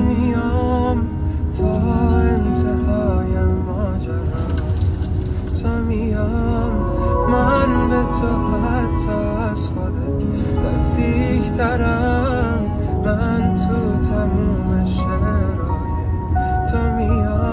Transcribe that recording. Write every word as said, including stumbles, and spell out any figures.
میام تا انتهای ماجرا، تا میام من به تو حتی از خودت نزدیکترم، من تو تموم شعرهای تو میام.